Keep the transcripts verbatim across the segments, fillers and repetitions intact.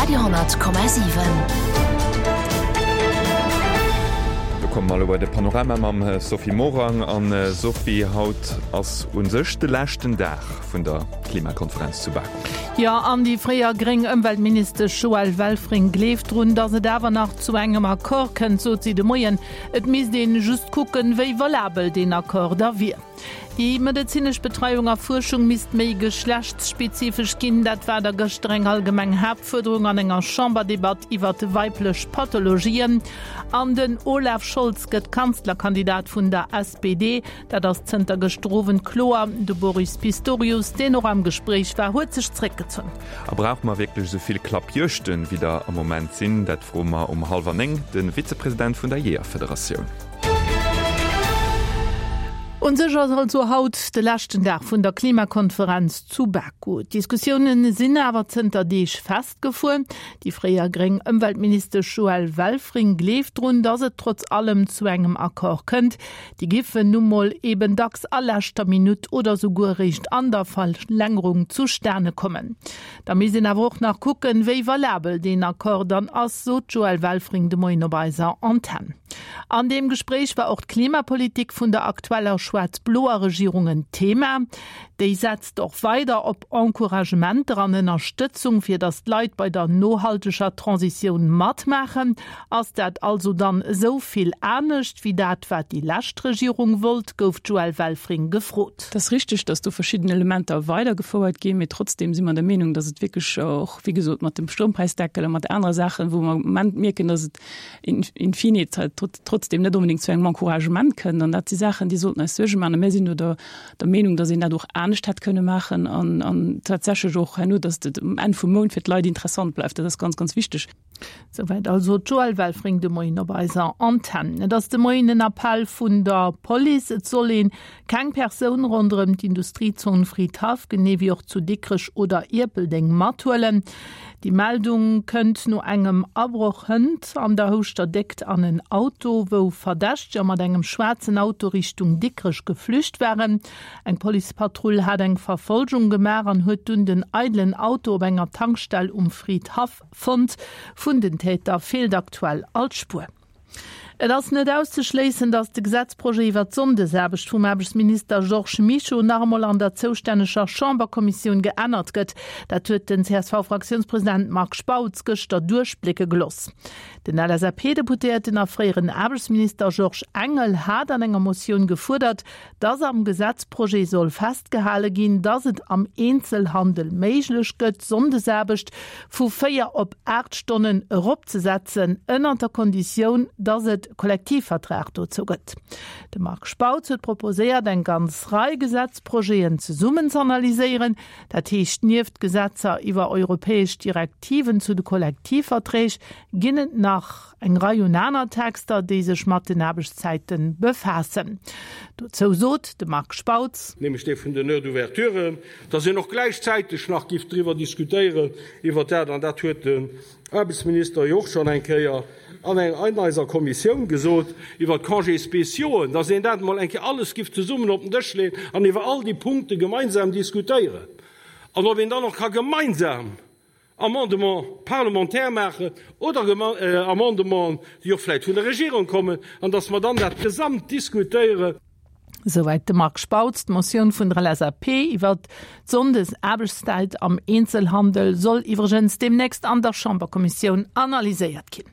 Radio Komma sieben. Kom mal über de Panorama mam Sophie Morang an äh, Sophie haut ass unsechte lächten Dach vun der Klimakonferenz zu backen. Ja, an die freier gering Umweltminister Joël Welfring gleft run, dat se dawer nach zu engem Akkor kennt, so sie de Moien. Et mis den just gucken, wéi valabel den Akkor da wie. Die medizinisch Betreuung Forschung misst méi geschlechtsspezifisch ginn, dat war der gestreng allgemeng Hauptforderung an enger Chamberdebat iwwer de weiblech Pathologien. An den Olaf Scholz gëtt Kanzlerkandidat vun der S P D, dat das Zter gestrowen Chlor, de Boris Pistorius, den noch am Gespräch war huet sech zréck gezogen. Aber braucht man wirklich soviel Klappjchten wie da am Moment sinn, dat fro ma um halber eng den Vizepräsident vun der J E A-Föderation. Und sicher soll so haut de lachten Dach vun der Klimakonferenz zu Baku. Diskussionen sind aber zenter deich festgefuhren. Die freier gering Umweltminister Joël Welfring gleft run, dass es trotz allem zu engem Akkor könnt. Die Giffe nun mal eben dacks allerster Minute oder sogar recht an der Verlängerung zu Sterne kommen. Da müssen aber auch nach gucken, wie valabel den Akkor dann as so Joël Welfring de Moinobeiser anten. An dem Gespräch war auch die Klimapolitik von der aktueller schwarz-bloer Regierungen Thema. Die setzt doch weiter op Encouragement an Unterstützung für das Leid bei der nachhaltiger Transition matt machen, als dat also dann so viel ernst wie dat wat die Lastregierung wollt, gouf Joël Welfring gefrot. Das ist richtig, dass du verschiedene Elemente weitergefordert gehen, mit trotzdem sind wir der Meinung, dass es wirklich auch, wie gesagt, mit dem Strompreisdeckel und mit anderen Sachen, wo man merken, dass es in, in Finit halt trotzdem nicht unbedingt zu einem Encouragement können. Und das die Sachen, die sollten als solche machen. Wir sind nur der, der Meinung, dass sie dadurch ernst hat können machen und, und tatsächlich auch nur, dass das ein vom Mond für die Leute interessant bleibt. Das ist ganz, ganz wichtig. Soweit also Joël Welfring de Moiner bei Antennen. Dass de Moinen Appell vun der Police sollen kein Person rund um die Industriezone Friedhof, genau wie auch zu Dickrich oder Irpelding matuellen. Die Meldung könnt nur engem Abbruchen an der Hoster deckt an ein Auto, wo verdächt ja mit engem schwarzen Auto Richtung Dickrich geflücht wären. Ein Polizeipatrouille hat eng Verfolgung gemacht und hat den eitlen Auto bei einer Tankstelle um Friedhof fand. Von den Täter fehlt aktuell als Spur. Et ass net auszuschleessen, dats de Gesetzprojekt iwwer Sondeserbecht vum Erbesminister Georges Michaud normal an der zoustänescher Chamberkommission geënnert gëtt. Dat huet den C S V-Fraktionspräsident Marc Spautz gëster Durchblicke geloss. Den L S A P-Deputierten afréieren Erbesminister Georges Engel hat an enger Motion gefordert, dats am Gesetzprojekt soll festgehale ginn, dats et am Einzelhandel méiglech gëtt Sondeserbecht vu féier op acht Stunden opzesetzen, ënner der Kondition, dats et Kollektivvertrag dazu gëtt. De Marc Spautz hat proposiert, ein ganz Reihe Gesetzprojekten zu summen zu analysieren. Dat heißt, nieft Gesetzer über europäisch Direktiven zu den Kollektivverträgen ginnen nach eng Reihe Texter, die sich mit den Arbeitszeiten befassen. Dazu sagt de Marc Spautz. Nämlich die von den Nerdouvertüren, dass sie noch gleichzeitig nach Gift darüber diskutieren, über der dann dat huet den Arbeitsminister Joch schon ein Keier an eng eineiser Kommission gesot iwwer Kangé Spezioen, da se dat mal enke alles gift zu summen op den Dëch leen, an iwwer all die Punkte gemeinsam diskutieren. An wenn dann noch ka gemeinsam Amendement parlamentär mache oder äh, Amendement, die auch vielleicht von der Regierung kommen, an dass man dann dat gesamt diskutieren. Soweit de Marc Spautz, die Motion vun der L S A P iwwer Sondeserbechtszeit am Einzelhandel soll iwwergens demnächst an der Chamberkommission analysiert gin.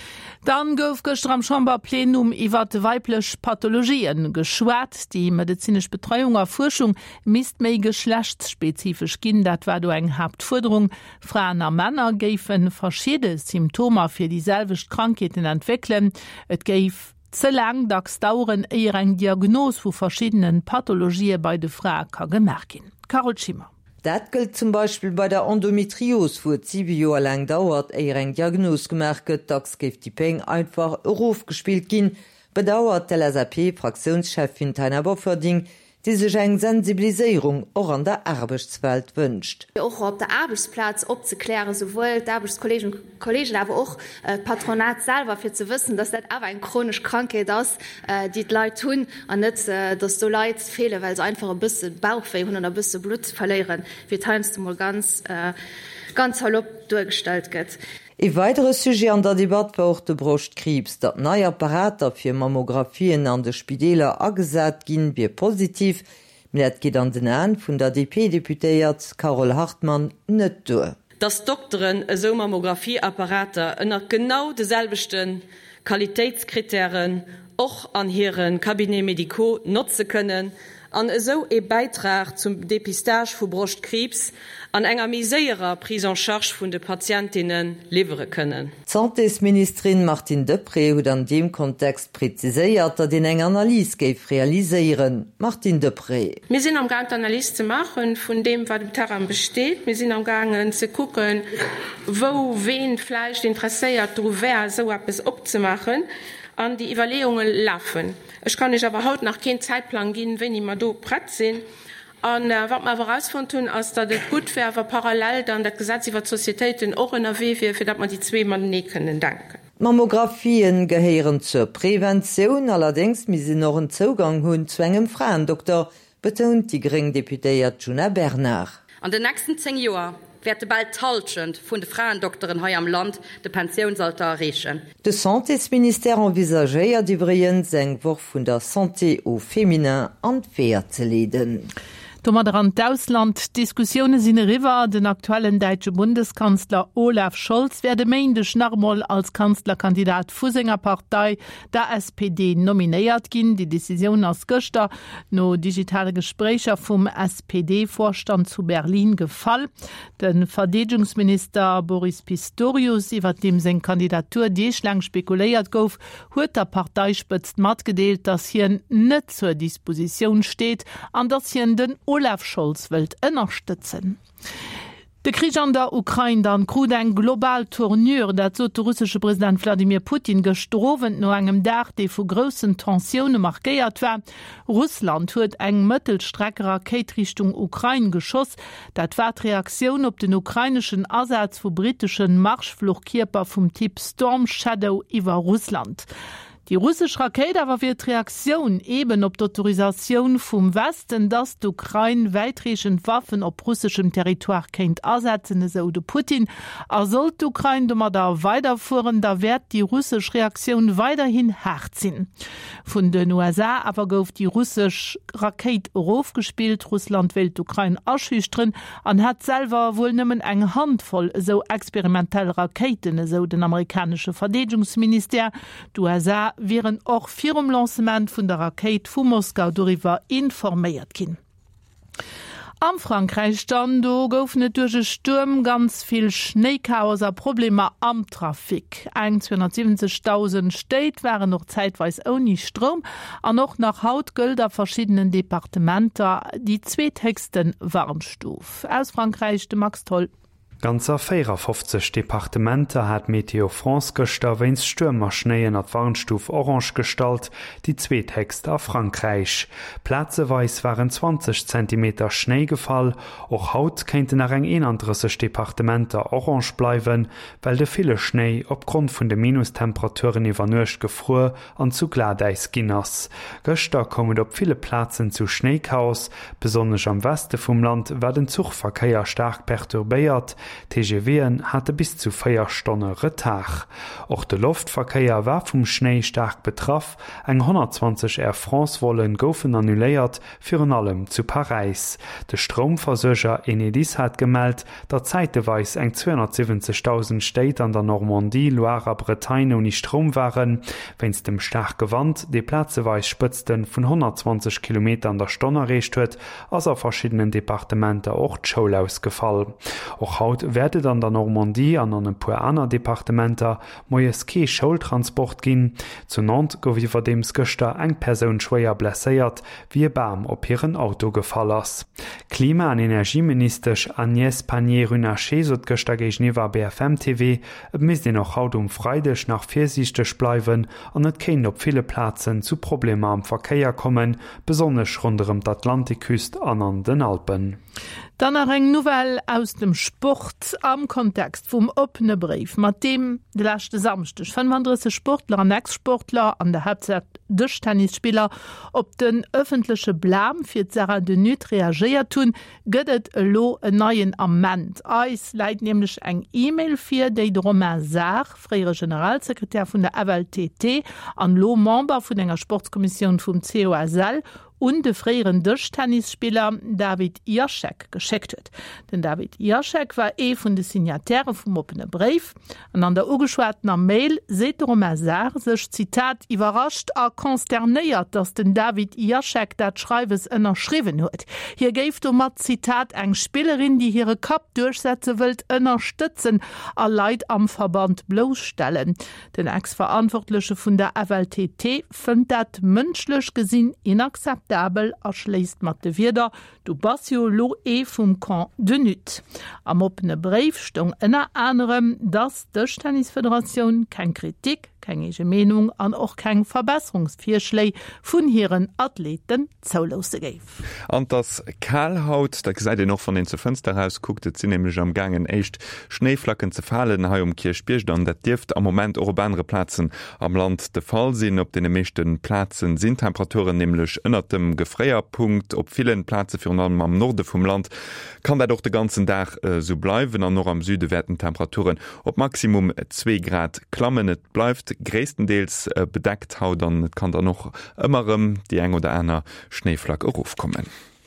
Dann gouf gestern am Chamberplenum iwwer de weiblech Pathologien geschwert. Die medizinisch Betreuung a Forschung misst méi geschlechtsspezifisch ginn, dat war do eng Hauptforderung. Frauen a Männer géifen verschiedene Symptome fir dieselbecht Krankheiten entwickeln. Et géif ze lang dacks dauren eier eng Diagnos vu verschiedenen Pathologien bei de Fra ka gemerk gin. Carol Schimmer. Dat gilt zum Beispiel bei der Endometriose, wo sieben Jahre lang dauert, ehe ein Diagnose gemerkt wird, dass die Peng einfach Ruf gespielt ging, bedauert der L S A P-Fraktionschefin Taina Bofferding, die sich eng Sensibilisierung auch an der Arbeitswelt wünscht. Auch auf der Arbeitsplatz abzuklären, sowohl die Arbeitskollegen und Kollegen, aber auch äh, Patronat selber, für zu wissen, dass das aber eine chronisch Krankheit ist, äh, die die Leute tun und nicht, äh, dass die Leute fehlen, weil sie einfach ein bisschen Bauchweh haben und ein bisschen Blut verlieren, wie teilweise mal ganz, äh, ganz salopp durchgestellt wird. E weitere Sujet an der Debatte war auch de Brustkrebs, dat neue Apparater fir Mammografien an de Spideler agesat ginn wie positiv, mit geht an den An vun der D P-Deputéiert Carol Hartmann net do. Das Doktoren so Mammografieapparater ënner genau deselbechten Qualitätskriterien och an hireieren Kabinet Mediko nutzen können, an so e Beitrag zum Depistage vu Brustkrebs an enger miséierer Prise en charge vun de Patientinnen levere können. Santéministerin Martin Depré hat an dem Kontext präziséiert, dat den eng Analyse geif realiseieren. Martin Depré. Wir sind am Gang Analyse zu machen von dem, was im Terrain besteht. Wir sind am Gang zu gucken, wo wen Fleisch interessiert, wer so etwas abzumachen. An die Evaluierungen laufen. Ich kann nicht aber heute nach keinen Zeitplan gehen, wenn ich mal da bereit sind. Und äh, was wir aber herausfinden, ist, dass es gut wäre, parallel dann das Gesetz über Societäten auch in der W W, für das man die zwei Mann nicht können. Danke. Mammografien gehören zur Prävention, allerdings müssen sie noch einen Zugang haben zu einem Frauendoktor, betont die geringe Deputierte Juna Bernard. An den nächsten zehn Jahren werde bald talschend von den Frauendoktoren hier am Land de Pensionsalter erreichen. Das Santéministère envisageiert übrigens einen Wurf von der Santé au Féminin an Wehr zu leiten. Dommerrand d'Ausland Diskussionen sinn riwer den aktuellen deitsche Bundeskanzler Olaf Scholz werde méindech normal als Kanzlerkandidat vu senger Partei der S P D nominéiert ginn. Die Decision aus Göster no digitale Gesprächer vum S P D-Vorstand zu Berlin gefall. Den Verteidigungsminister Boris Pistorius iwwer dem seg Kandidatur deeschlang spekuléiert gouf, huet der Parteispëtzt mat gedeelt, dass hier net zur Disposition steht, an dass hier den Olaf Scholz wëlt ënnerstëtzen. De Krieg an der Ukraine dann krut eng global Tourneur, dat so der russische Präsident Wladimir Putin gestrowen no engem Dach, de vu grossen Tensionen markéiert war. Russland huet eng Mëttelstreckrakeitrichtung Ukraine geschoss, dat war d'Reaktion op den ukrainischen Ersatz vu britischen Marschfluchtkierper vum Typ Storm Shadow iwwer Russland. Die russische Rakete war für die Reaktion eben op d'Autorisation vom Westen, dass die Ukraine weitreichend Waffen auf russischem Territoire kennt ersetzen, so de Putin. Er soll die Ukraine dummer da weiterführen, da wird die russische Reaktion weiterhin hart sein. Von den U S A aber gouf die russische Rakete raufgespielt, Russland will die Ukraine erschüchtern und hat selber wohl nimmen eng Handvoll so experimentelle Raketen, so den amerikanischen Verteidigungsminister. Die U S A wären auch vier um Lancement von der Rakete vu Moskau darüber informiert gin. Am Frankreich dann do goufnet durch Sturm ganz viel Schneekauser Probleme am Trafik. Eg zweihundertsiebzigtausend Städte waren noch zeitweise ohne Strom, an noch nach Hautgölder verschiedenen Departementer die zweithöchsten Warnstufen. Aus Frankreich de Max Toll. Ganzer vierundfünfzig Departementer hat Meteo France gester wenns Stürmer Schneeien at Warnstuf orange gestalt, die zweethächst a Frankreich. Platzeweis waren zwanzig Zentimeter Schneegefall, och haut kennten nach eng einunddreißig Departementer orange bleiwen, weil de viele Schnee opgrund vun de Minustemperaturen iwwernuercht gefror an zu Gladeis ginnners. Göster kommen op viele Platzen zu Schneechaos, besonders am Weste vum Land war den Zugverkehr stark perturbéiert. T G V'n hatte bis zu vier Stunden Retard. Auch der Luftverkehr war vom Schnee stark betroffen. Eng hundertzwanzig Air France-Wollen goufen annuléiert, für allem zu Paris. Der Stromversorger Enedis hat gemeldet, dass zeitweise eng zweihundertsiebzigtausend Städte an der Normandie, Loire, Bretagne ohne Strom waren. Wenn's dem stark gewandt, die platzeweise Spitzen von hundertzwanzig Kilometer an der Stunde erreicht wird, als auf verschiedenen Departementen auch die Schule ausgefallen. Auch haut Haut werdet an der Normandie an an pu aner Departementer moes ke Schultransport ginn. Zu Nantes gouf iwwer dems Göster eng Perun schwéier blesséiert, wie e Bam op hireieren Auto gefall ass. Klima- an Energieministersch Agnès Pannier-Runacher sot Göster geich niwer B F M T V, et mis Di noch haut um Freidech nach viersichtech bleiwen an net kéint op viele Plazen zu Probleme am Verkeier kommen, besonnech runm d'Atlantikküst an an den Alpen. Dann er eng Novel aus dem Sport am Kontext vum opene Brief, mat dem de lachte samstech fünfunddreißig Sportler an Ex-Sportler an der Hauptzeit dech Tennisspieler op den öffentliche Blam fir Sarah de Nut reagiert tun, gëtt e lo en neien Amment. Eis leit nämlich eng E-Mail fir déi de Romain Sarr, freiere Generalsekretär vun der A W T T, an lo Member vun enger Sportkommission vum C O S L und de freieren Dëchtennisspieler David Jaschek gescheckt huet. Den David Jaschek war e vun de Signatäre vum opene Brief. An an der ugeschwertener Mail seet Romain Sarr sech Zitat iwwerrascht a konsternéiert, dats den David Jaschek dat Schreiwes ënnerschriwen huet. Hier géif du mat Zitat eng Spielerin, die hire Kap durchsetze wëlt ënnerstützen, a Leiit am Verband bloßstellen. Den Ex-Verantwortliche vun der A W T T fënnt dat mënschlech gesinn inakzept Dabel erschleist mat de Wider, du Basio lo e vum Kan de Nut. Am opene Brief stung ënner anderem, dats d'Ch Tennisföderation kein Kritik, keine Menung an och kein Verbesserungsvierschlei vun hireieren Athleten zoulose geif. An das Kahlhaut, da seid ihr noch von den zu Fenster raus guckt, sind nämlich am gangen echt Schneeflacken zu fallen ha um Kirchbierch dann dat Dift am moment urbanere Platzen am Land de Fall sinn, op den mechten Platzen sind Temperaturen nämlich ënner dem Gefréierpunkt op vielen Plaze für allem am Norde vom Land kann dat doch den ganzen Tag äh, so bleiben, an noch am Süde werden Temperaturen op Maximum zwei Grad klammen. Et bleibt gräestendeels äh, bedeckt haut, dann kann da noch ëmmerem die eng oder einer Schneeflack aufkommen.